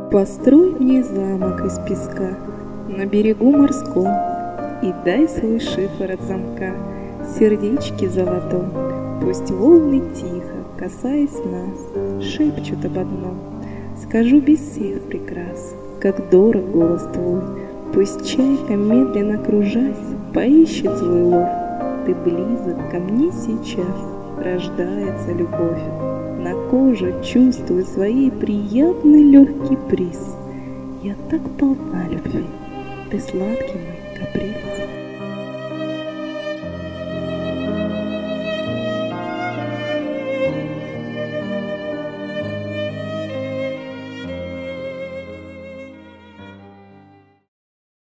Построй мне замок из песка на берегу морском и дай свой шифр от замка сердечки золотом. Пусть волны тихо, касаясь нас, шепчут об одном. Скажу без всех прикрас, как дорог голос твой. Пусть чайка, медленно кружась, поищет свой лов. Ты близок ко мне сейчас, рождается любовь. На коже чувствую своей приятный легкий приз. Я так полна любви, ты сладкий мой каприз.